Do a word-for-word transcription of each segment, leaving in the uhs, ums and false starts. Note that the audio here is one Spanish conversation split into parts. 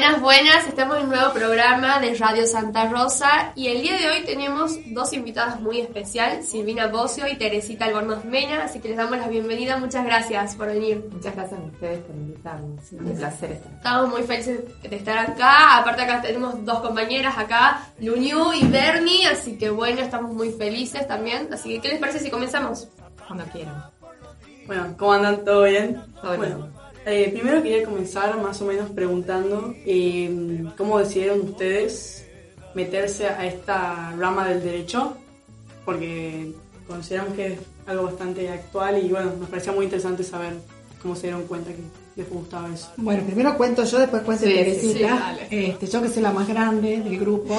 Buenas, buenas, estamos en un nuevo programa de Radio Santa Rosa y el día de hoy tenemos dos invitadas muy especiales, Silvina Bocio y Teresita Albornoz Mena, así que les damos la bienvenida, muchas gracias por venir. Muchas gracias a ustedes por invitarnos, es un placer estar acá. Estamos muy felices de estar acá, aparte acá tenemos dos compañeras acá, Luñu y Bernie, así que bueno, estamos muy felices también, así que ¿qué les parece si comenzamos? Cuando quieran. Bueno, ¿cómo andan? ¿Todo bien? Todo bueno, bien. Eh, primero quería comenzar más o menos preguntando eh, cómo decidieron ustedes meterse a esta rama del derecho, porque consideramos que es algo bastante actual y bueno, nos parecía muy interesante saber cómo se dieron cuenta que les gustaba eso. Bueno, primero cuento yo, después cuento Sí, Teresita, sí, sí, este, yo que soy la más grande del grupo.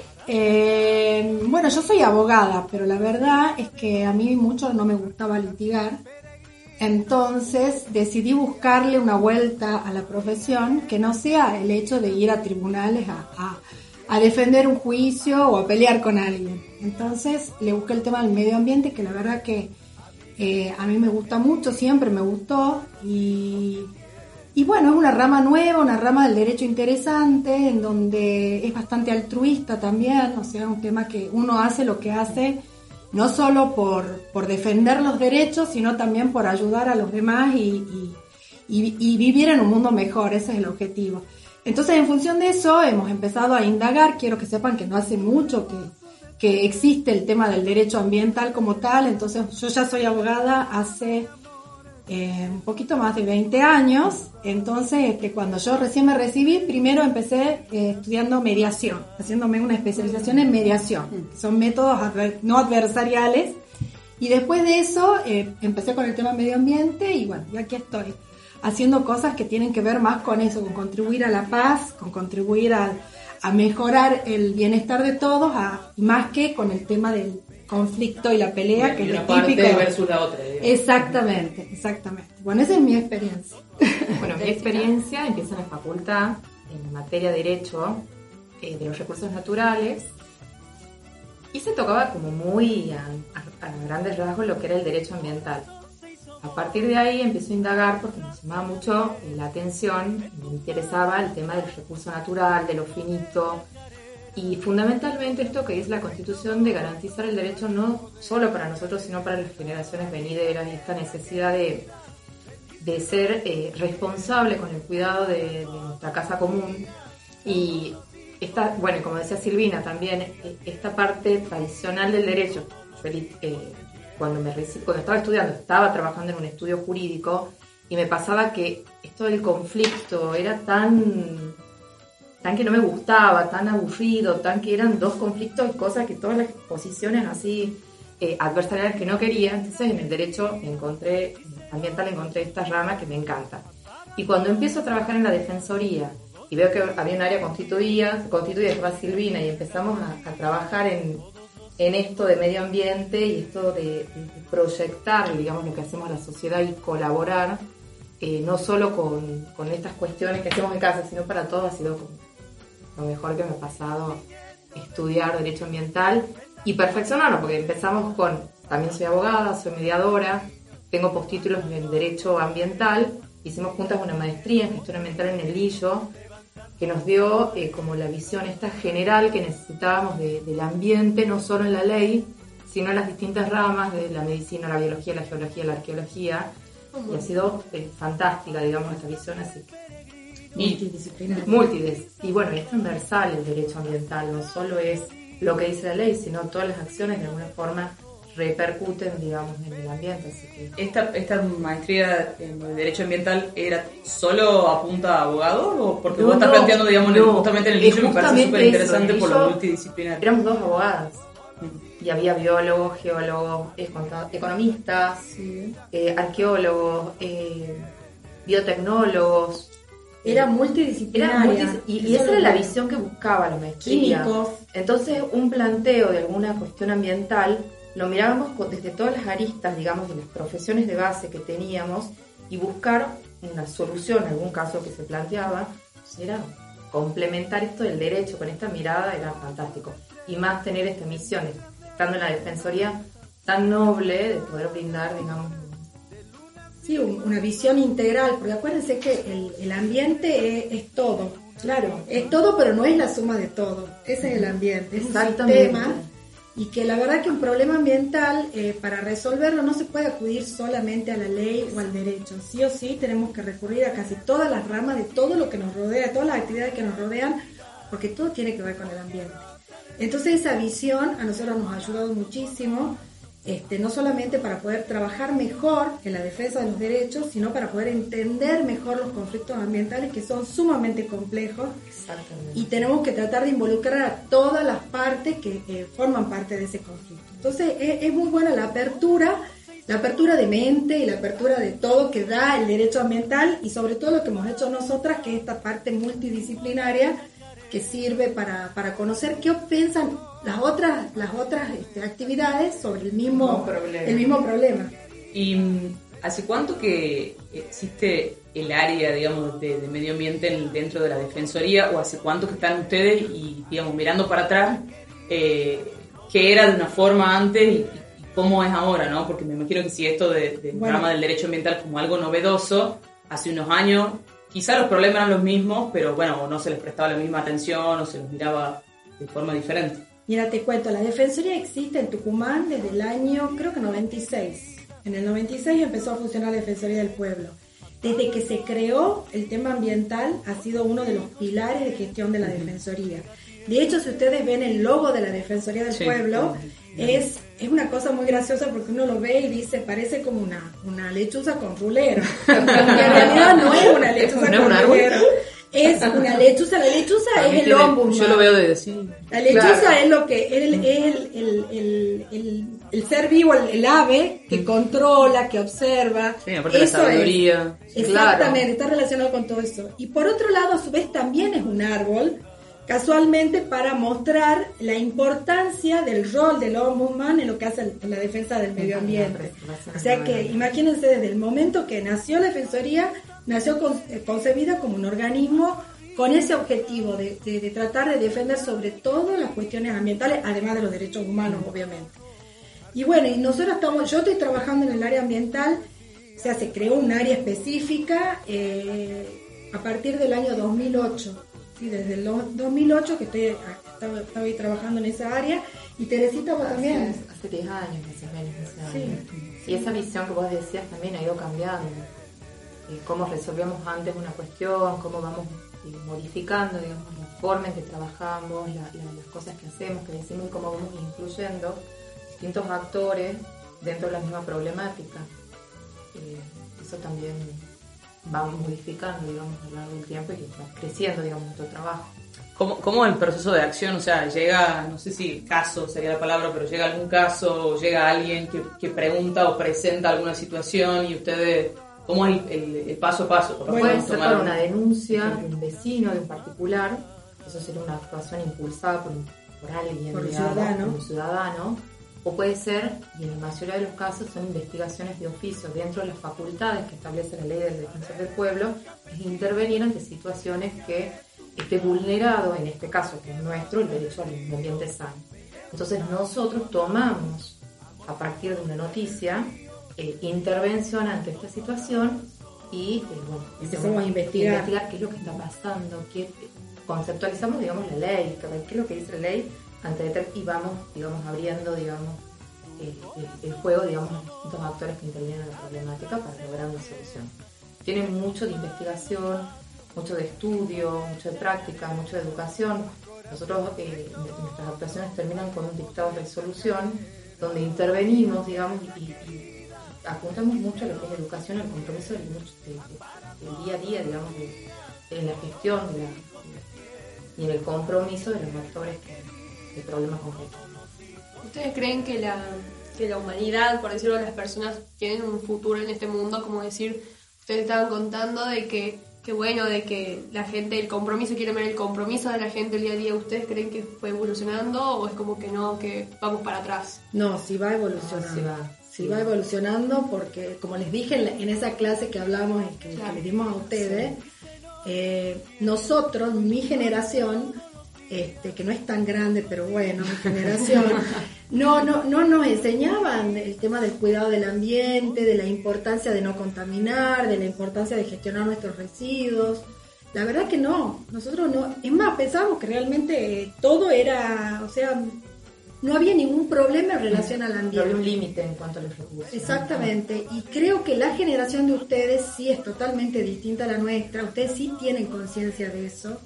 Eh, bueno, yo soy abogada, pero la verdad es que a mí mucho no me gustaba litigar. Entonces decidí buscarle una vuelta a la profesión que no sea el hecho de ir a tribunales a, a, a defender un juicio o a pelear con alguien. Entonces le busqué el tema del medio ambiente, que la verdad que eh, a mí me gusta mucho, siempre me gustó. Y, y bueno, es una rama nueva, una rama del derecho interesante, en donde es bastante altruista también, o sea, un tema que uno hace lo que hace no solo por, por defender los derechos, sino también por ayudar a los demás y, y, y, y vivir en un mundo mejor, ese es el objetivo. Entonces, en función de eso, hemos empezado a indagar. Quiero que sepan que no hace mucho que, que existe el tema del derecho ambiental como tal, entonces yo ya soy abogada hace eh, un poquito más de veinte años, entonces este, cuando yo recién me recibí, primero empecé eh, estudiando mediación, haciéndome una especialización en mediación, que son métodos adver- no adversariales, y después de eso eh, empecé con el tema medio ambiente y bueno, y aquí estoy, haciendo cosas que tienen que ver más con eso, con contribuir a la paz, con contribuir a, a mejorar el bienestar de todos, a, más que con el tema del conflicto y la pelea, y que es una lo parte típico. versus la otra, digamos. Exactamente, exactamente. Bueno, esa es mi experiencia. Bueno, mi experiencia empieza en la facultad, en materia de Derecho eh, de los Recursos Naturales, y se tocaba como muy a, a, a grandes rasgos lo que era el derecho ambiental. A partir de ahí empecé a indagar porque me llamaba mucho la atención, me interesaba el tema del recurso natural, de lo finito, y fundamentalmente esto que es la Constitución de garantizar el derecho no solo para nosotros, sino para las generaciones venideras, y esta necesidad de, de ser eh, responsable con el cuidado de, de nuestra casa común. Y esta, bueno, como decía Silvina también, eh, esta parte tradicional del derecho. Yo, eh, cuando, me reci- cuando estaba estudiando, estaba trabajando en un estudio jurídico y me pasaba que esto del conflicto era tan... tan que no me gustaba, tan aburrido, tan que eran dos conflictos y cosas que todas las posiciones así eh, adversariales que no quería. Entonces en el derecho encontré, ambiental encontré esta rama que me encanta. Y cuando empiezo a trabajar en la defensoría y veo que había un área constituida, constituida que estaba Silvina, y empezamos a, a trabajar en, en esto de medio ambiente y esto de, de proyectar, digamos, lo que hacemos a la sociedad y colaborar, eh, no solo con, con estas cuestiones que hacemos en casa, sino para todos, ha sido como lo mejor que me ha pasado estudiar derecho ambiental y perfeccionarlo, porque empezamos con, también soy abogada, soy mediadora, tengo postítulos en derecho ambiental, hicimos juntas una maestría en gestión ambiental en el Lillo, que nos dio eh, como la visión esta general que necesitábamos de, del ambiente, no solo en la ley, sino en las distintas ramas de la medicina, la biología, la geología, la arqueología, y ha sido eh, fantástica, digamos, esta visión, así que Multidisciplinar. Multidis. Y bueno, es transversal el derecho ambiental, no solo es lo que dice la ley, sino todas las acciones de alguna forma repercuten, digamos, en el ambiente. Así que... ¿Esta, esta maestría en Derecho Ambiental era solo a punta de abogado? ¿O porque No, vos estás no, planteando, digamos, no, justamente en el es nicho me parece justamente súper interesante eso, por el lo nicho- multidisciplinar? Éramos dos abogadas. Y había biólogos, geólogos, eh, conta- economistas, Sí. eh, arqueólogos, eh, biotecnólogos. Era Era multidisciplinaria. multis- y, y esa era la visión que buscaba la maestría. Químicos. Entonces, un planteo de alguna cuestión ambiental lo mirábamos co- desde todas las aristas, digamos, de las profesiones de base que teníamos y buscar una solución a algún caso que se planteaba. Era complementar esto del derecho con esta mirada, era fantástico. Y más tener esta misión, estando en la defensoría tan noble de poder brindar, digamos, Sí, un- una visión integral, porque acuérdense que el, el ambiente es, es todo. Claro, es todo, pero no es la suma de todo. Ese es el ambiente, es un Exactamente. sistema. Y que la verdad que un problema ambiental, eh, para resolverlo no se puede acudir solamente a la ley o al derecho. Sí o sí tenemos que recurrir a casi todas las ramas de todo lo que nos rodea, todas las actividades que nos rodean, porque todo tiene que ver con el ambiente. Entonces esa visión a nosotros nos ha ayudado muchísimo, este, no solamente para poder trabajar mejor en la defensa de los derechos, sino para poder entender mejor los conflictos ambientales que son sumamente complejos. Exactamente. Y tenemos que tratar de involucrar a todas las partes que eh, forman parte de ese conflicto. Entonces es, es muy buena la apertura, la apertura de mente y la apertura de todo que da el derecho ambiental y sobre todo lo que hemos hecho nosotras, que es esta parte multidisciplinaria que sirve para, para conocer qué piensan las otras, las otras este, actividades sobre el mismo, No problema. el mismo problema. ¿Y mm, hace cuánto que existe el área, digamos, de, de medio ambiente en- dentro de la Defensoría, o hace cuánto que están ustedes y, digamos, mirando para atrás, eh, qué era de una forma antes y, y cómo es ahora, ¿no? Porque me imagino que si esto de, del Bueno. programa del derecho ambiental como algo novedoso, hace unos años, quizá los problemas eran los mismos, pero bueno, o no se les prestaba la misma atención o se los miraba de forma diferente. Mira, te cuento, la Defensoría existe en Tucumán desde el año, creo que noventa y seis. En el noventa y seis empezó a funcionar la Defensoría del Pueblo. Desde que se creó, el tema ambiental ha sido uno de los pilares de gestión de la Defensoría. De hecho, si ustedes ven el logo de la Defensoría del Sí. Pueblo, es, es una cosa muy graciosa porque uno lo ve y dice, parece como una, una lechuza con rulero. Y en realidad no es una lechuza ¿No es con un árbol? rulero. Es una lechuza. La lechuza es el Tiene- ombudsman. Yo lo veo de decir. La lechuza Claro. es lo que es el, es el, el, el, el, el ser vivo, el, el ave que controla, que observa. Sí, aparte de la Eso es. sabiduría. Exactamente, está relacionado con todo eso. Y por otro lado, a su vez, también es un árbol, casualmente para mostrar la importancia del rol del ombudsman en lo que hace en la defensa del medio ambiente. O sea que imagínense, desde el momento que nació la Defensoría, nació con- eh, concebida como un organismo con ese objetivo de, de- de tratar de defender sobre todo las cuestiones ambientales, además de los derechos humanos, obviamente. Y bueno, y nosotros estamos, yo estoy trabajando en el área ambiental, o sea, se creó un área específica eh, a partir del año dos mil ocho. Sí, desde el do- dos mil ocho que estoy, estaba, estaba ahí trabajando en esa área. Y Teresita, vos también. Hace, hace diez años más o menos. o sea, Sí. Y esa visión que vos decías también ha ido cambiando. Eh, cómo resolvíamos antes una cuestión, cómo vamos eh, modificando, digamos, la forma en que trabajamos, la- la- las cosas que hacemos, que decimos, y cómo vamos incluyendo distintos actores dentro de la misma problemática. Eh, eso también vamos modificando, digamos, a lo largo del tiempo y va creciendo, digamos, nuestro trabajo. ¿Cómo, ¿Cómo el proceso de acción? O sea, llega, no sé si caso sería la palabra, pero llega algún caso, o llega alguien que, que pregunta o presenta alguna situación y ustedes, ¿cómo es el, el- el paso a paso? Capaz Puede podemos ser tomar por un- una denuncia de un vecino, de un particular, eso sería una actuación impulsada por, un- por alguien, Por un digamos, ciudadano. por un ciudadano, o puede ser, y en la mayoría de los casos son investigaciones de oficio dentro de las facultades que establece la ley del defensor del pueblo, es intervenir ante situaciones que esté vulnerado, en este caso que es nuestro, el derecho al medio ambiente sano. Entonces nosotros tomamos, a partir de una noticia, eh, intervención ante esta situación y eh, bueno, Empezamos a investigar. investigar qué es lo que está pasando, qué, conceptualizamos, digamos, la ley, qué es lo que dice la ley, ante deter- y vamos, digamos, abriendo, digamos, eh, el, el juego, digamos, a los distintos actores que intervienen en la problemática para lograr una solución. Tiene mucho de investigación, mucho de estudio, mucho de práctica, mucho de educación. Nosotros, eh, nuestras actuaciones terminan con un dictado de resolución donde intervenimos, digamos, y, y apuntamos mucho a lo que es la educación, al compromiso del, de- del día a día, digamos, de, en la gestión de la, y en el compromiso de los actores que, de problemas concretos. ¿Ustedes creen que la, que la humanidad, por decirlo, las personas tienen un futuro en este mundo? Como decir, ustedes estaban contando de que, que bueno, de que la gente, el compromiso, quieren ver el compromiso de la gente el día a día. ¿Ustedes creen que fue evolucionando o es como que no, que vamos para atrás? No, sí va evolucionando. Sí va. Sí va evolucionando porque, como les dije en, la- en esa clase que hablamos, y que, Claro. que le dimos a ustedes, eh, nosotros, mi generación, este, que no es tan grande, pero bueno, mi generación, no, no, no nos enseñaban el tema del cuidado del ambiente, de la importancia de no contaminar, de la importancia de gestionar nuestros residuos. la verdad que no, nosotros no, es más, pensábamos que realmente todo era, o sea, no había ningún problema en relación al No ambiente. había un límite en cuanto a los recursos. Exactamente, y creo que la generación de ustedes sí es totalmente distinta a la nuestra, ustedes sí tienen conciencia de eso,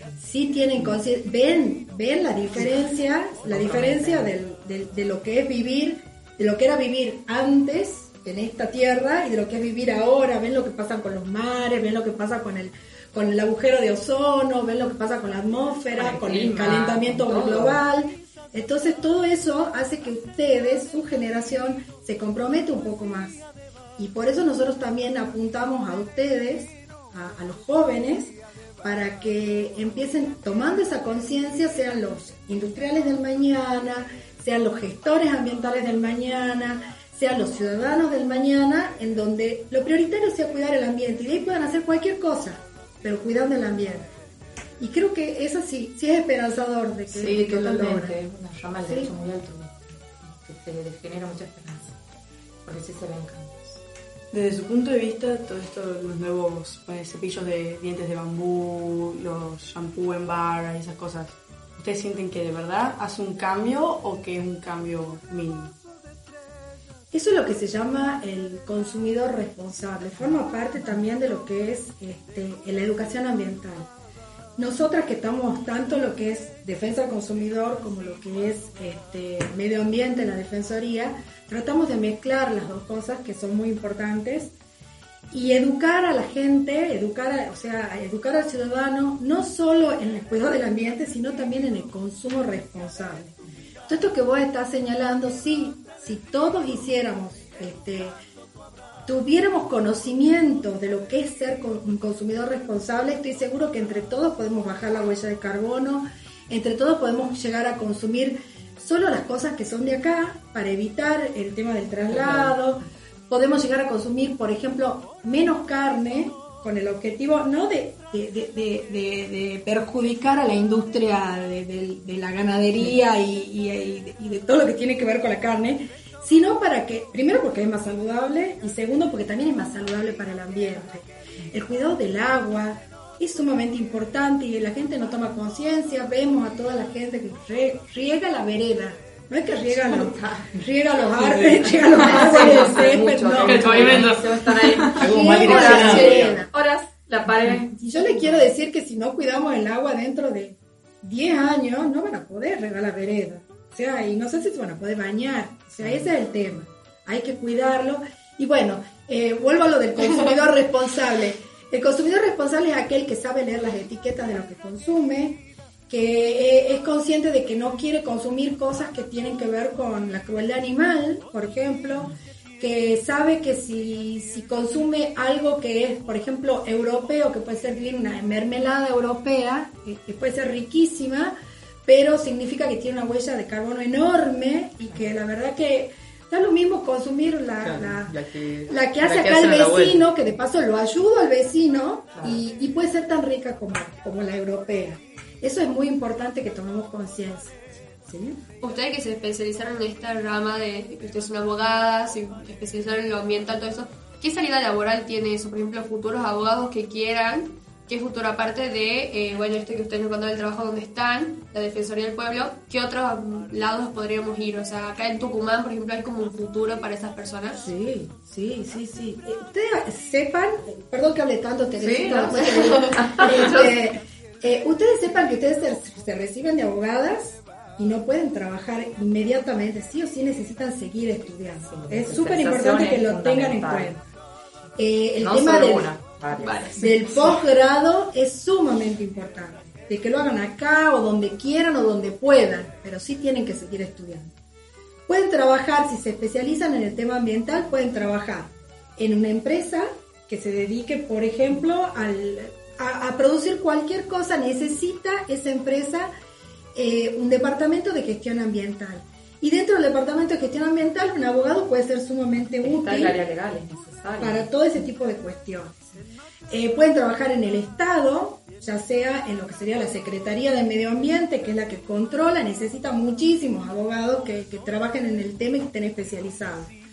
sí tienen conciencia, ven, ven la diferencia, la diferencia del, del, de lo que es vivir, de lo que era vivir antes en esta tierra y de lo que es vivir ahora, ven lo que pasa con los mares, ven lo que pasa con el con el agujero de ozono, ven lo que pasa con la atmósfera, con el, con clima, el calentamiento con todo. global. Entonces todo eso hace que ustedes, su generación, se comprometa un poco más. Y por eso nosotros también apuntamos a ustedes, a, a los jóvenes, para que empiecen tomando esa conciencia, sean los industriales del mañana, sean los gestores ambientales del mañana, sean los ciudadanos del mañana, en donde lo prioritario sea cuidar el ambiente. Y de ahí puedan hacer cualquier cosa, pero cuidando el ambiente. Y creo que eso sí, sí es esperanzador de que, Sí, de que lo totalmente. logren. Es una llama al Sí. derecho muy alto que te genera mucha esperanza. Porque sí se ven cambios. Desde su punto de vista, todo esto, los nuevos eh, cepillos de dientes de bambú, los shampoo en barra y esas cosas, ¿ustedes sienten que de verdad hace un cambio o que es un cambio mínimo? Eso es lo que se llama el consumidor responsable. Forma parte también de lo que es este, la educación ambiental. Nosotras que estamos tanto en lo que es defensa del consumidor como lo que es este, medio ambiente en la defensoría, tratamos de mezclar las dos cosas que son muy importantes y educar a la gente, educar a, o sea, educar al ciudadano no solo en el cuidado del ambiente, sino también en el consumo responsable. Todo esto que vos estás señalando, sí, si todos hiciéramos, este, tuviéramos conocimiento de lo que es ser un consumidor responsable, estoy seguro que entre todos podemos bajar la huella de carbono, entre todos podemos llegar a consumir solo las cosas que son de acá para evitar el tema del traslado, podemos llegar a consumir, por ejemplo, menos carne con el objetivo no de, de, de, de, de, de perjudicar a la industria de, de, de la ganadería y, y, y, de, y de todo lo que tiene que ver con la carne, sino para que, primero porque es más saludable y segundo porque también es más saludable para el ambiente. El cuidado del agua es sumamente importante y la gente no toma conciencia. Vemos a toda la gente que re, riega la vereda. No es que riega los, riega los árboles, riega los árboles, el césped, no. El pavimento. Están ahí. Algo mal Riega la direccionado. vereda. Horas, la pared. Y yo le quiero decir que si no cuidamos el agua dentro de diez años, no van a poder regar la vereda. O sea, y no sé si se van a poder bañar. O sea, ese es el tema. Hay que cuidarlo. Y bueno, eh, vuelvo a lo del consumidor responsable. El consumidor responsable es aquel que sabe leer las etiquetas de lo que consume, que eh, es consciente de que no quiere consumir cosas que tienen que ver con la crueldad animal, por ejemplo, que sabe que si, si consume algo que es, por ejemplo, europeo, que puede ser bien una mermelada europea, que, que puede ser riquísima, pero significa que tiene una huella de carbono enorme y que la verdad que da lo mismo consumir la, Claro, la, la que- la que hace la que acá hacen a el la vuelta. vecino, que de paso lo ayudo al vecino, Claro. y, y puede ser tan rica como, como la europea. Eso es muy importante que tomemos conciencia. ¿Sí? Ustedes que se especializaron en esta rama de que ustedes son abogadas, se especializaron en lo ambiental, todo eso, ¿qué salida laboral tiene eso? Por ejemplo, futuros abogados que quieran, ¿qué futuro aparte de, eh, bueno, esto que ustedes nos contaron del trabajo donde están, la Defensoría del Pueblo, qué otros mm, lados podríamos ir? O sea, acá en Tucumán, por ejemplo, hay como un futuro para esas personas. Sí, sí, sí, sí. Eh, ustedes sepan, perdón que hable tanto, Teresita, Sí, después te digo. Este, eh, ustedes sepan que ustedes se, se reciben de abogadas y no pueden trabajar inmediatamente, sí o sí necesitan seguir estudiando. Sí, Es la súper especialización importante que es lo tengan en fundamental. cuenta. Eh, el No tema solo del, una, varias. del posgrado es sumamente importante, de que lo hagan acá o donde quieran o donde puedan, pero sí tienen que seguir estudiando. Pueden trabajar, si se especializan en el tema ambiental, pueden trabajar en una empresa que se dedique, por ejemplo, al, a, a producir cualquier cosa. Necesita esa empresa eh, un departamento de gestión ambiental. Y dentro del departamento de gestión ambiental, un abogado puede ser sumamente Está útil el área legal, es necesario. para todo ese tipo de cuestiones. Eh, pueden trabajar en el Estado, ya sea en lo que sería la Secretaría de Medio Ambiente, que es la que controla, necesita muchísimos abogados que, que trabajen en el tema y que estén especializados.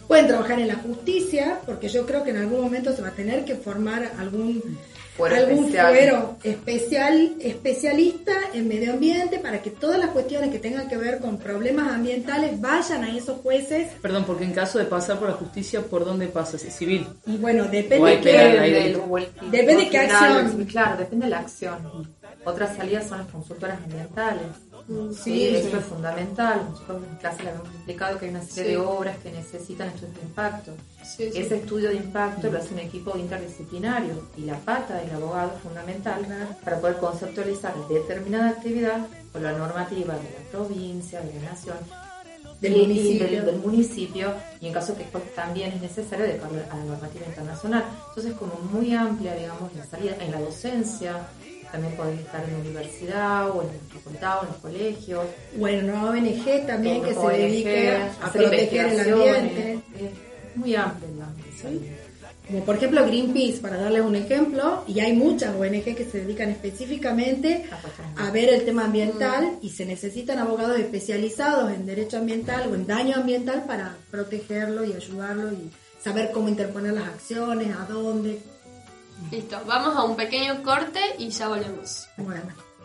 Pueden trabajar en la justicia, porque yo creo que en algún momento se va a tener que formar algún Fuero algún especial. fuero especial, especialista en medio ambiente para que todas las cuestiones que tengan que ver con problemas ambientales vayan a esos jueces. Perdón, porque en caso de pasar por la justicia, ¿por dónde pasa? ¿Es civil? Y bueno, O depende hay qué, penal ahí. Depende, Depende de qué acción. Claro, depende de la acción. Otras salidas son las consultoras ambientales. Sí, Sí, esto sí. es fundamental. Nosotros en clase le habíamos explicado que hay una serie Sí. de obras que necesitan estudios de impacto. Sí, sí. Ese estudio de impacto lo hace un equipo interdisciplinario y la pata del abogado es fundamental para poder conceptualizar determinada actividad con la normativa de la provincia, de la nación, Del y- y municipio. del, del municipio, y en caso que pues, también es necesario de acuerdo a la normativa internacional. Entonces, como muy amplia, digamos, la salida en la docencia. También podés estar en la universidad o en la facultad o en los colegios. Bueno, una O N G también que se O N G, dedique a hacer proteger el investigaciones. ambiente. Es muy amplio el ámbito. Como por ejemplo Greenpeace, para darles un ejemplo, y hay muchas O N G que se dedican específicamente a ver el tema ambiental y se necesitan abogados especializados en derecho ambiental o en daño ambiental para protegerlo y ayudarlo y saber cómo interponer las acciones, a dónde. Listo, vamos a un pequeño corte y ya volvemos. Bueno.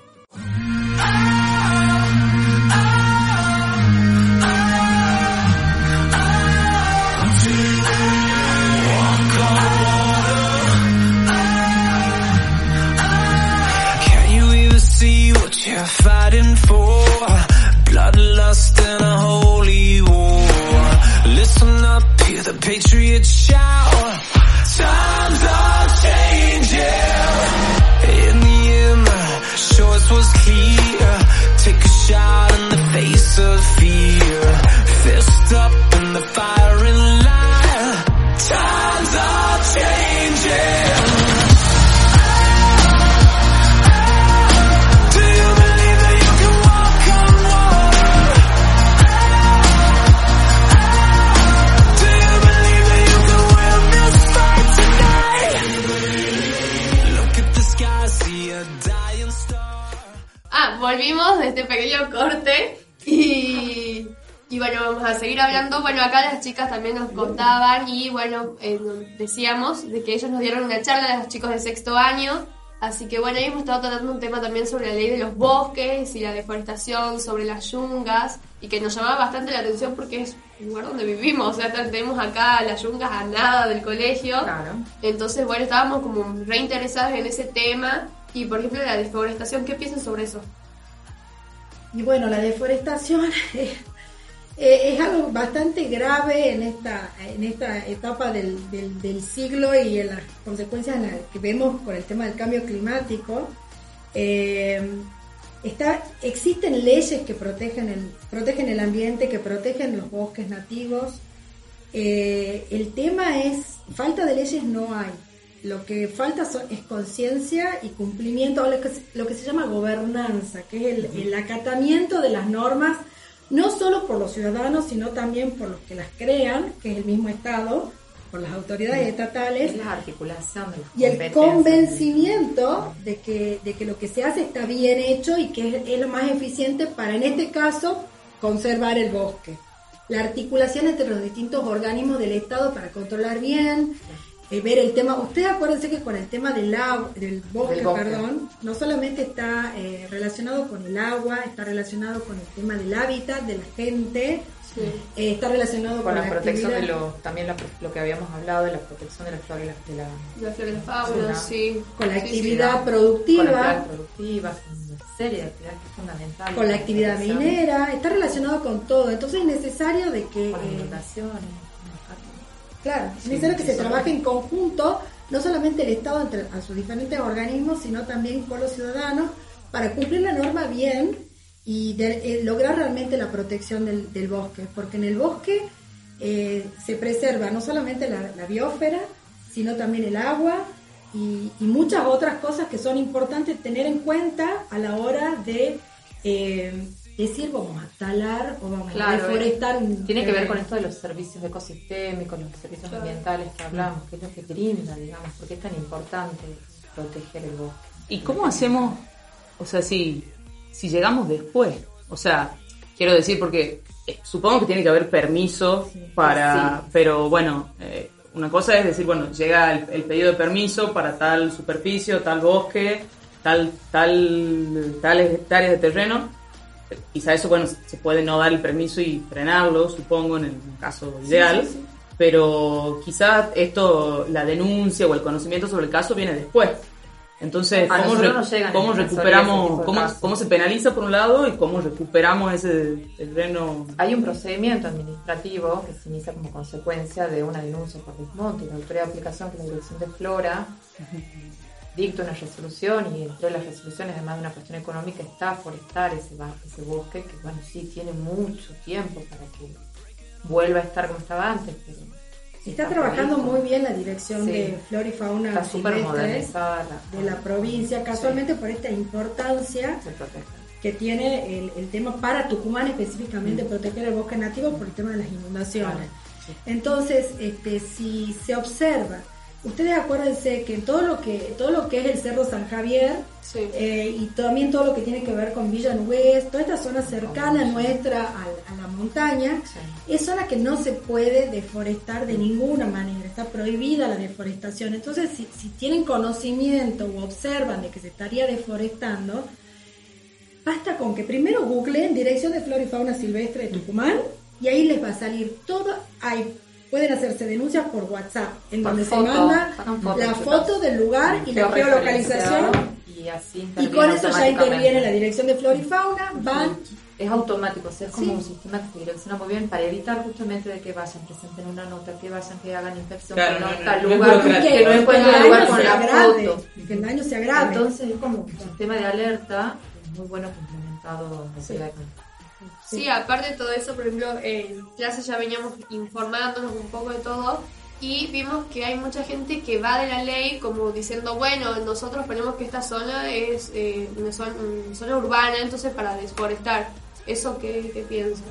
Can you even see what you're fighting for? Bloodlust and a holy war. Listen up, hear the patriots shout. Times are changing. In the end, the choice was clear. Take a shot in the face of fear. Fist up in the firing line. Times are changing. Do you believe that you can walk on water? Do you believe that you can win this fight tonight? Look at the sky, see a dying star. Ah, volvimos de este pequeño corte y, y bueno, vamos a seguir hablando. Bueno, acá las chicas también nos contaban y bueno, eh, decíamos de que ellos nos dieron una charla de los chicos de sexto año. Así que bueno, ahí hemos estado tratando un tema también sobre la ley de los bosques y la deforestación, sobre las yungas, y que nos llamaba bastante la atención porque es el lugar donde vivimos, o sea, tenemos acá las yungas a nada del colegio. Claro. Entonces, bueno, estábamos como reinteresados en ese tema. Y por ejemplo, la deforestación, ¿qué piensan sobre eso? Y bueno, la deforestación es, es algo bastante grave en esta, en esta etapa del, del, del siglo y en las consecuencias en las que vemos con el tema del cambio climático. Eh, está, existen leyes que protegen el, protegen el ambiente, que protegen los bosques nativos. Eh, el tema es, falta de leyes no hay. Lo que falta so- es conciencia y cumplimiento, o lo que, se, lo que se llama gobernanza, que es el, el acatamiento de las normas, no solo por los ciudadanos, sino también por los que las crean, que es el mismo Estado, por las autoridades estatales, Es la articulación de las y el competencias. convencimiento de que, de que lo que se hace está bien hecho y que es, es lo más eficiente para, en este caso, conservar el bosque. La articulación entre los distintos organismos del Estado para controlar bien, eh, ver el tema. Ustedes acuérdense que con el tema del, agua, del, bosque, Del bosque. perdón, no solamente está eh, relacionado con el agua, está relacionado con el tema del hábitat de la gente, Sí. eh, está relacionado con, Con la protección de actividad- los, también la- lo que habíamos hablado de la protección de la flora y la, de la, La flora y la fauna, Sí, sí. con la Sí, sí. actividad con productiva. las actividades productivas, una serie de actividades que es fundamental. Con la actividad minera, está relacionado con todo, entonces es necesario de que, Con las eh, inundaciones. claro, es necesario que se trabaje en conjunto, no solamente el Estado entre a sus diferentes organismos, sino también con los ciudadanos, para cumplir la norma bien y de- eh, lograr realmente la protección del, del bosque, porque en el bosque eh, se preserva no solamente la, la biosfera, sino también el agua y, y muchas otras cosas que son importantes tener en cuenta a la hora de eh, decir vamos a talar o vamos Claro, a deforestar. un Tiene que ver con terreno. esto de los servicios ecosistémicos, los servicios ambientales que hablamos, que es lo que brinda, digamos, porque es tan importante proteger el bosque. ¿Y cómo hacemos, o sea, si, si llegamos después? O sea, quiero decir, porque eh, supongo que tiene que haber permiso para, sí. pero bueno, eh, una cosa es decir, bueno, llega el, el pedido de permiso para tal superficie, tal bosque, tal, tal, tales hectáreas de terreno. Quizá eso, bueno, se puede no dar el permiso y frenarlo, supongo, en el caso ideal. Sí, sí, sí. Pero quizá esto, la denuncia o el conocimiento sobre el caso viene después. Entonces, a ¿cómo, re- no ¿cómo recuperamos, cómo, cómo se penaliza por un lado y cómo recuperamos ese terreno? Hay un procedimiento administrativo que se inicia como consecuencia de una denuncia por desmonte. La autoridad de aplicación, que es la Dirección de Flora, uh-huh. dicta una resolución, y entre las resoluciones, además de una cuestión económica, está forestar ese, ese bosque, que bueno, sí tiene mucho tiempo para que vuelva a estar como estaba antes, pero está, está trabajando muy bien la dirección sí. de Flora y Fauna está Silvestre de la provincia, casualmente sí. por esta importancia que tiene el, el tema para Tucumán, específicamente mm. proteger el bosque nativo por el tema de las inundaciones. Vale. Sí. Entonces, este, si se observa, ustedes acuérdense que todo lo que todo lo que es el Cerro San Javier sí. eh, y también todo lo que tiene que ver con Villa Nuez, toda esta zona cercana nuestra a, a la montaña, sí. es zona que no se puede deforestar de ninguna manera, está prohibida la deforestación. Entonces, si, si tienen conocimiento o observan de que se estaría deforestando, basta con que primero googleen Dirección de Flora y Fauna Silvestre de Tucumán y ahí les va a salir todo. Hay pueden hacerse denuncias por WhatsApp, en por donde foto, se manda foto, la foto del lugar y la geolocalización, y, así y con eso ya interviene la Dirección de Flora y Fauna, van... Es automático, o sea, es como sí. un sistema que se direcciona muy bien para evitar justamente de que vayan, presenten una nota, que vayan, que hagan inspección, claro, que no, no, tal no, lugar, no, que, que no encuentren lugar con la agrade, foto. Que el daño se agrave. Entonces es como un sistema de alerta muy bueno implementado. Sí. Sí, aparte de todo eso, por ejemplo, en clase ya veníamos informándonos un poco de todo y vimos que hay mucha gente que va de la ley como diciendo, bueno, nosotros ponemos que esta zona es eh, una, zona, una zona urbana, entonces para desforestar. ¿Eso qué, qué piensan?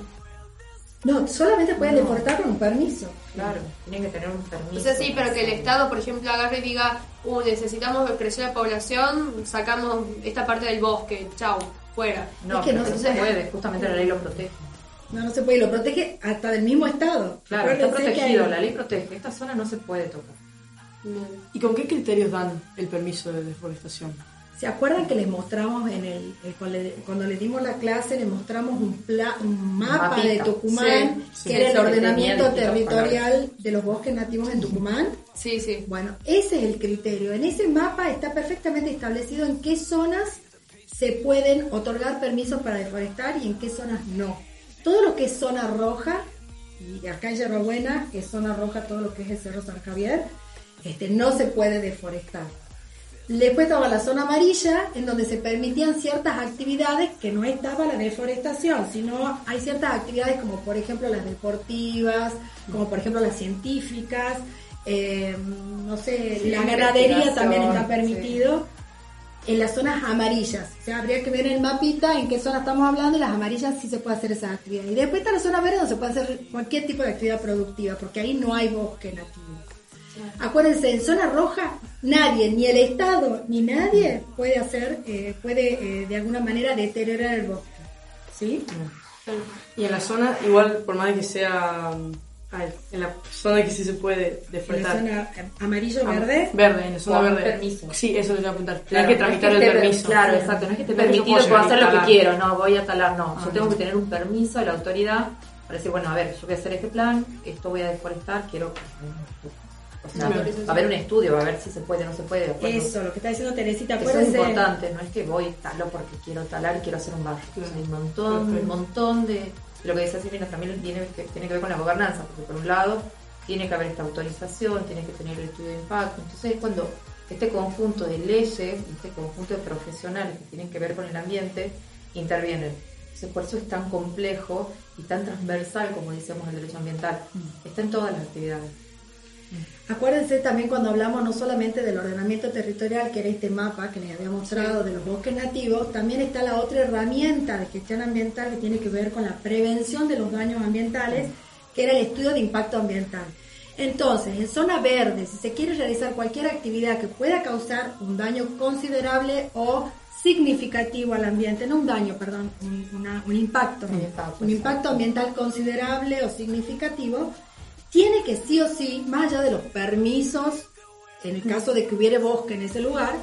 No, solamente pueden no. deforestar con un permiso. Claro, tienen que tener un permiso. O sea, sí, pero que el Estado, por ejemplo, agarre y diga, uh, necesitamos crecer la población, sacamos esta parte del bosque, chau. Fuera. No, es que no se puede, puede, justamente la ley lo protege. No, no se puede, lo protege hasta del mismo Estado. Claro, está protegido, hay... la ley protege, esta zona no se puede tocar. No. ¿Y con qué criterios dan el permiso de deforestación? ¿Se acuerdan que les mostramos en el, el cuando les dimos la clase, les mostramos un, pla, un mapa Mapita. de Tucumán, sí, que sí, era el ordenamiento territorial de los bosques nativos en Tucumán? Sí, sí. Bueno, ese es el criterio. En ese mapa está perfectamente establecido en qué zonas se pueden otorgar permisos para deforestar y en qué zonas no. Todo lo que es zona roja, y acá en Yerba Buena es zona roja todo lo que es el Cerro San Javier, este, no se puede deforestar. Después estaba la zona amarilla, en donde se permitían ciertas actividades que no estaba la deforestación, sino hay ciertas actividades como por ejemplo las deportivas, como por ejemplo las científicas, eh, no sé, sí, la ganadería también está permitido. Sí. En las zonas amarillas, o sea, habría que ver en el mapita en qué zona estamos hablando, y las amarillas sí se puede hacer esa actividad. Y después está la zona verde, donde se puede hacer cualquier tipo de actividad productiva, porque ahí no hay bosque nativo. Acuérdense, en zona roja, nadie, ni el Estado, ni nadie puede hacer, eh, puede eh, de alguna manera deteriorar el bosque. ¿Sí? Y en la zona, igual, por más que sea... Ay, en la zona que sí se puede deforestar. ¿En la zona amarillo verde? Verde, en la zona verde. Permiso. Sí, eso les voy a apuntar. Claro, Tienes que tramitar no es que el permiso. Claro, exacto. No es que esté permitido, puedo hacer lo que quiero. No, voy a talar, no. Yo ah, tengo que tener un permiso de la autoridad para decir, bueno, a ver, yo voy a hacer este plan, esto voy a deforestar, quiero... O sea, va a haber un estudio, va a ver si se puede o no se puede. Después, eso, lo que está diciendo Teresita, eso es importante, no es que voy talo porque quiero talar y quiero hacer un barrio. Claro. O sea, hay un montón, un montón de... Lo que dice Silvina también tiene que, tiene que ver con la gobernanza, porque por un lado tiene que haber esta autorización, tiene que tener el estudio de impacto. Entonces es cuando este conjunto de leyes, este conjunto de profesionales que tienen que ver con el ambiente, intervienen. Entonces por eso es tan complejo y tan transversal, como decíamos, el derecho ambiental. Está en todas las actividades. Acuérdense también cuando hablamos no solamente del ordenamiento territorial, que era este mapa que les había mostrado de los bosques nativos, también está la otra herramienta de gestión ambiental que tiene que ver con la prevención de los daños ambientales, que era el estudio de impacto ambiental. Entonces, en zona verde, si se quiere realizar cualquier actividad que pueda causar un daño considerable o significativo al ambiente, no un daño, perdón, un, una, un impacto, Un impacto, un impacto ambiental considerable o significativo, tiene que sí o sí, más allá de los permisos, en el caso de que hubiere bosque en ese lugar,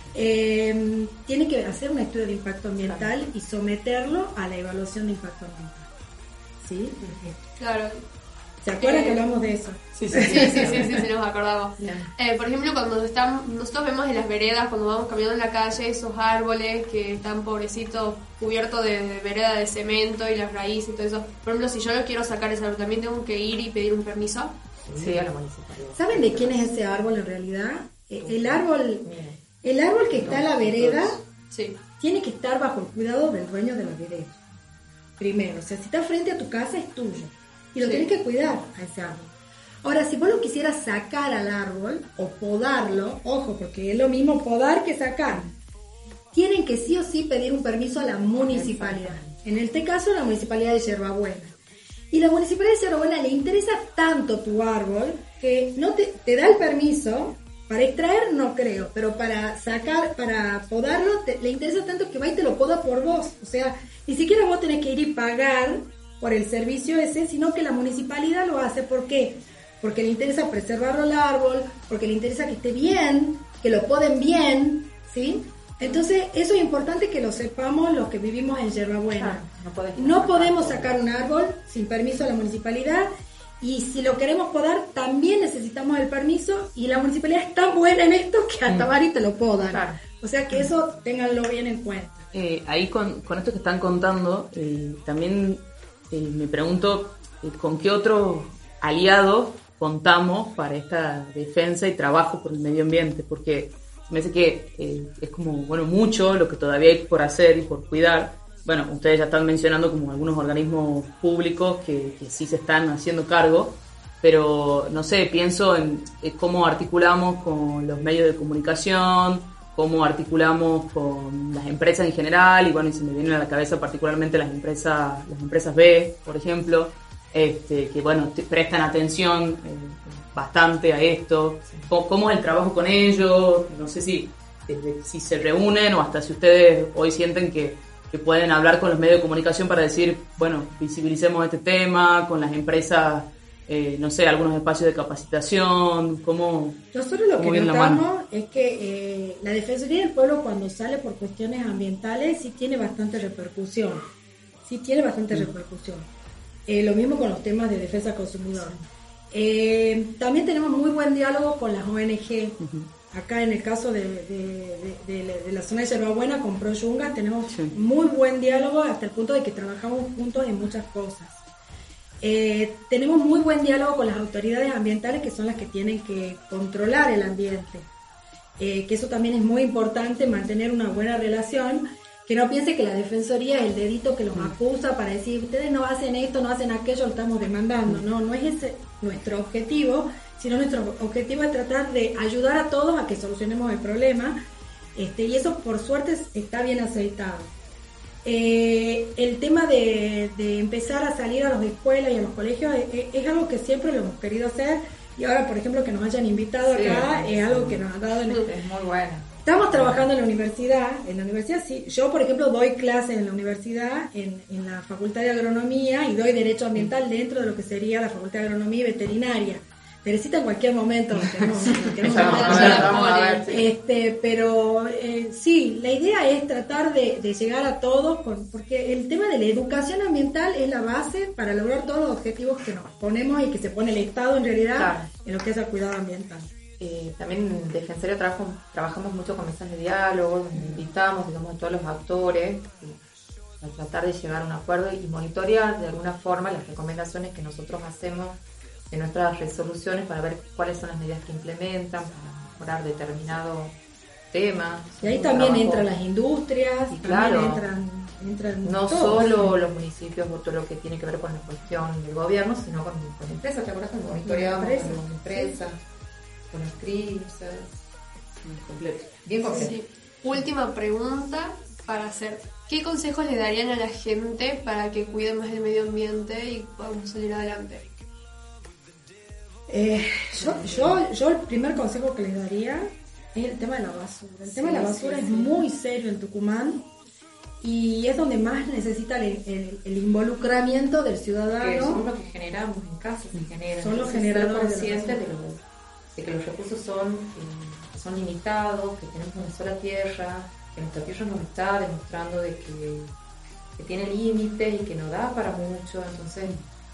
eh, tiene que hacer un estudio de impacto ambiental y someterlo a la evaluación de impacto ambiental. ¿Sí? Claro. ¿Se acuerdan Eh, que hablamos de eso? Sí, sí, Sí, sí, sí, sí, sí, nos acordamos. Bien. Eh, por ejemplo, cuando están, nosotros vemos en las veredas, cuando vamos caminando en la calle, esos árboles que están pobrecitos, cubiertos de, de vereda de cemento y las raíces y todo eso. Por ejemplo, si yo lo quiero sacar ese árbol, ¿también tengo que ir y pedir un permiso? Sí, a la municipalidad. ¿Saben de quién es ese árbol en realidad? Eh, El árbol, Miren. el árbol que está en la vereda Sí. tiene que estar bajo el cuidado del dueño de la vereda. Primero, o sea, si está frente a tu casa es tuyo y lo Sí. tienes que cuidar a ese árbol. Ahora, si vos lo quisieras sacar al árbol o podarlo, ojo, porque es lo mismo podar que sacar, tienen que sí o sí pedir un permiso a la municipalidad. En este caso, la municipalidad de Yerbabuena. Y la municipalidad de Yerbabuena le interesa tanto tu árbol que no te, te da el permiso. Para extraer no creo, pero para sacar, para podarlo, te- le interesa tanto que va y te lo poda por vos. O sea, ni siquiera vos tenés que ir y pagar por el servicio ese, sino que la municipalidad lo hace. ¿Por qué? Porque le interesa preservar el árbol, porque le interesa que esté bien, que lo poden bien, ¿sí? Entonces, eso es importante que lo sepamos los que vivimos en Yerbabuena. Claro, no podés No sacar podemos todo. sacar un árbol sin permiso de la municipalidad. Y si lo queremos podar, también necesitamos el permiso. Y la municipalidad es tan buena en esto que hasta van y te lo podan. Claro. O sea que eso ténganlo bien en cuenta. Eh, ahí con, con esto que están contando, eh, también eh, me pregunto eh, con qué otros aliados contamos para esta defensa y trabajo por el medio ambiente, porque me parece que eh, es como, bueno, mucho lo que todavía hay por hacer y por cuidar. Bueno, ustedes ya están mencionando como algunos organismos públicos que, que sí se están haciendo cargo, pero no sé, pienso en, en cómo articulamos con los medios de comunicación, cómo articulamos con las empresas en general, y bueno, y se me vienen a la cabeza particularmente las empresas, las empresas B, por ejemplo, este, que bueno, te- prestan atención eh, bastante a esto. ¿Cómo, cómo es el trabajo con ellos? No sé si, desde- si se reúnen o hasta si ustedes hoy sienten que, que pueden hablar con los medios de comunicación para decir, bueno, visibilicemos este tema, con las empresas, eh, no sé, algunos espacios de capacitación, cómo... Nosotros lo cómo que viene la mano. notamos es que eh, la Defensoría del Pueblo, cuando sale por cuestiones ambientales, sí tiene bastante repercusión. Sí tiene bastante repercusión. Eh, lo mismo con los temas de defensa del consumidor. Eh, también tenemos muy buen diálogo con las O N G. Acá en el caso de, de, de, de- de la zona de Yerbabuena con Proyunga tenemos Sí. muy buen diálogo hasta el punto de que trabajamos juntos en muchas cosas. Eh, tenemos muy buen diálogo con las autoridades ambientales, que son las que tienen que controlar el ambiente. Eh, que eso también es muy importante, mantener una buena relación, que no piense que la Defensoría es el dedito que los acusa para decir, ustedes no hacen esto, no hacen aquello, lo estamos demandando. No, no es ese nuestro objetivo, sino nuestro objetivo es tratar de ayudar a todos a que solucionemos el problema, este, y eso por suerte está bien aceitado. Eh, el tema de, de empezar a salir a las escuelas y a los colegios es, es algo que siempre lo hemos querido hacer, y ahora, por ejemplo, que nos hayan invitado Sí, acá sí. es algo que nos ha dado en el... Es muy buena. Estamos trabajando en la universidad, en la universidad sí, yo por ejemplo doy clases en la universidad, en, en la Facultad de Agronomía, y doy Derecho Ambiental dentro de lo que sería la Facultad de Agronomía y Veterinaria. Teresita en cualquier momento, tenemos, tenemos Vamos a una- ver, vamos a ver, sí. este, pero eh, sí, la idea es tratar de, de llegar a todos, con, porque el tema de la educación ambiental es la base para lograr todos los objetivos que nos ponemos y que se pone el Estado en realidad Claro. en lo que es el cuidado ambiental. Eh, también en Defensoría trabajo, trabajamos mucho con mesas de diálogo, donde invitamos, digamos, a todos los actores eh, a tratar de llegar a un acuerdo y monitorear de alguna forma las recomendaciones que nosotros hacemos en nuestras resoluciones para ver cuáles son las medidas que implementan para mejorar determinado tema. Y ahí Un también trabajo- entran las industrias, Y también claro. entran, entran No todos. solo los municipios o todo lo que tiene que ver con la cuestión del gobierno, sino con, con empresas. ¿Te acuerdas cuando monitoreábamos Empresas, con las empresas, con los CRIPSES? completo. Bien completo. Sí. Última pregunta para hacer. ¿Qué consejos le darían a la gente para que cuide más el medio ambiente y podamos salir adelante? Eh, yo, yo, yo el primer consejo que les daría es el tema de la basura. El tema Sí, de la basura sí, es sí. muy serio en Tucumán y es donde más necesita el, el- el involucramiento del Que ciudadano. somos los que generamos en casa, se genera. Son los Entonces, generadores de la ser conscientes de, basura. los- de que los recursos son, eh, son limitados, que tenemos una sola tierra, que nuestra tierra nos está demostrando de que, que tiene límites y que no da para mucho. Entonces,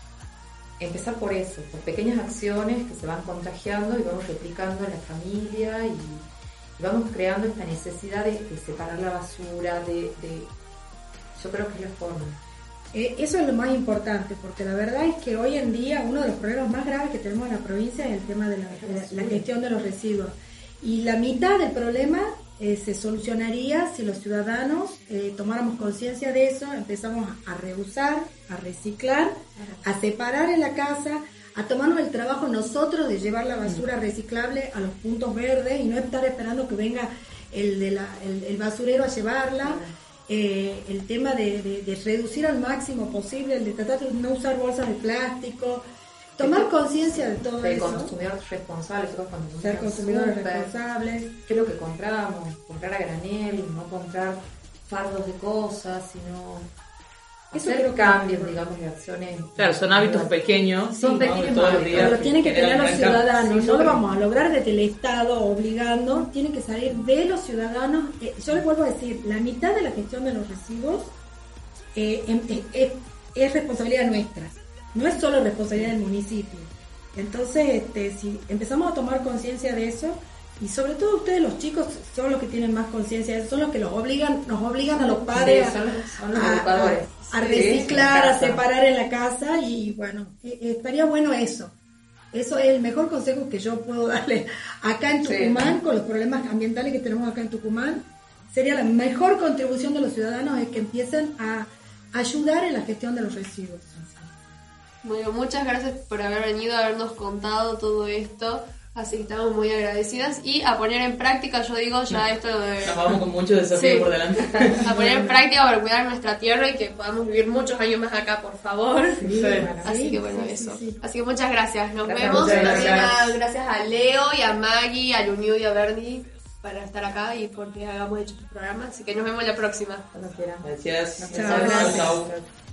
empezar por eso, por pequeñas acciones que se van contagiando y vamos replicando en la familia y, y vamos creando esta necesidad de, de separar la basura, de, de yo creo que es la forma. Eh, eso es lo más importante, porque la verdad es que hoy en día uno de los problemas más graves que tenemos en la provincia es el tema de la, de la gestión de los residuos. Y la mitad del problema eh, se solucionaría si los ciudadanos eh, tomáramos conciencia de eso, empezamos a reusar, a reciclar, a separar en la casa, a tomarnos el trabajo nosotros de llevar la basura reciclable a los puntos verdes y no estar esperando que venga el, de la, el, el basurero a llevarla. Eh, el tema de, de, de reducir al máximo posible, el de tratar de no usar bolsas de plástico, tomar conciencia de todo De eso, consumidores responsables, nosotros cuando vamos ser al consumidores súper, responsables. qué es lo que compramos, comprar a granel, no comprar fardos de cosas, sino Eso hacer creo que- cambios, digamos, de acciones. Claro, son hábitos pequeños, Son ¿no? pequeños De todos los hábitos, días. Pero tienen que tener generan los gran cambio. ciudadanos, Sí, no lo yo- vamos a lograr desde el Estado obligando, tiene que salir de los ciudadanos. Eh, yo les vuelvo a decir, la mitad de la gestión de los residuos eh, em- eh, es, es responsabilidad nuestra, no es solo responsabilidad del municipio. Entonces, este, si empezamos a tomar conciencia de eso, y sobre todo ustedes los chicos son los que tienen más conciencia de eso, son los que los obligan, nos obligan a los padres Sí, son los- son los a, educadores. a- a Sí, reciclar, en la a casa. separar en la casa y bueno, eh, eh, estaría bueno eso. Eso es el mejor consejo que yo puedo darle acá en Sí. Tucumán, con los problemas ambientales que tenemos acá en Tucumán. Sería la mejor contribución de los ciudadanos es que empiecen a ayudar en la gestión de los residuos. Bueno, muchas gracias por haber venido, habernos contado todo esto. Así que estamos muy agradecidas. Y a poner en práctica, yo digo, ya esto de... Nos vamos con muchos desafíos Sí. por delante. A poner en práctica para cuidar nuestra tierra y que podamos vivir muchos años más acá, por favor. Sí. Así Sí, que bueno, sí, eso. sí, sí. Así que muchas gracias. Nos Gracias, vemos. muchas También gracias. a- gracias a Leo y a Maggie, a Luniu y a Bernie para estar acá y porque hagamos hecho este programa. Así que nos vemos la próxima. Cuando quieran. Gracias. Chao, gracias. Chao.